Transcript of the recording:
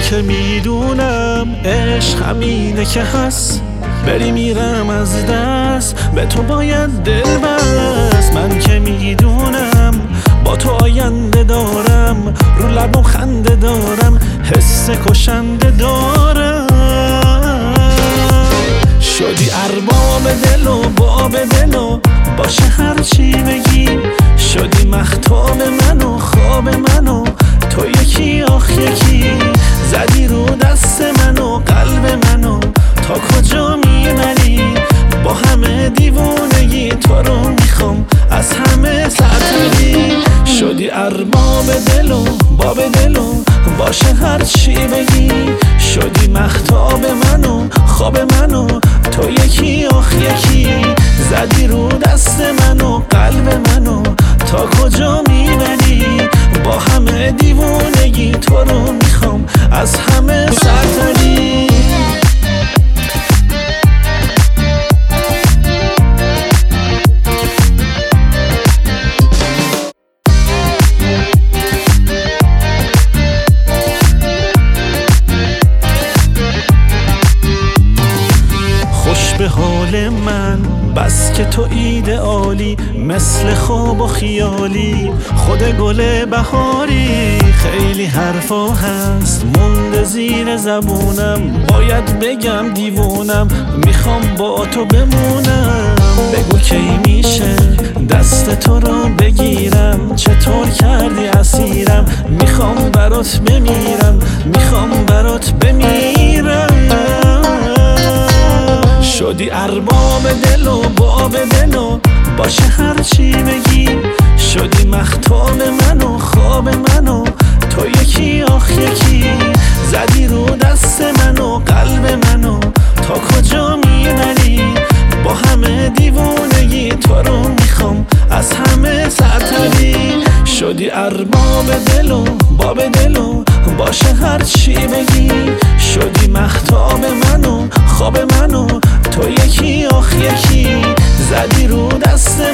که میدونم عشق همینه که هست، بری میرم از دست، به تو باید دل بست. من که میدونم با تو آینده دارم، رو لبم خنده دارم، حس کشنده دارم. شدی ارباب دل و باب دل و باشه هرچی بگی، شدی مختاب من و خواب من و تو یکی آخ یکی، زدی رو دست من و قلب منو تا کجا میبری، با همه دیوونگی تو رو میخوام از همه سرتری. شدی ارباب دل و باب دل و باشه هرچی بگی، شدی مختاب من و خواب من و تو یکی آخ یکی، زدی رو دست من و قلب منو تا کجا میبری، با همه دیوونگی تو رو میخوام از همه سرتری. به حال من بس که تو ایدئالی، مثل خواب و خیالی، خود گل بهاری. خیلی حرفا هست مونده زیر زبونم، باید بگم دیوونم، میخوام با تو بمونم. بگو کی میشه دست تو رو بگیرم، چطور کردی اسیرم، میخوام برات بمیرم، میخوام برات بمیرم. شدی ارباب دل و باب دل و باشه هرچی بگی، شدی مختاب من و خواب من و تو یکی آخ یکی، زدی رو دست من و قلب منو تا کجا میبری، با همه دیوونگی تو رو میخوام از همه سرتری. شدی ارباب دل و باب دل و باشه هرچی بگی، شدی مختاب من و خواب من و تو یکی آخ یکی، زدی رو دست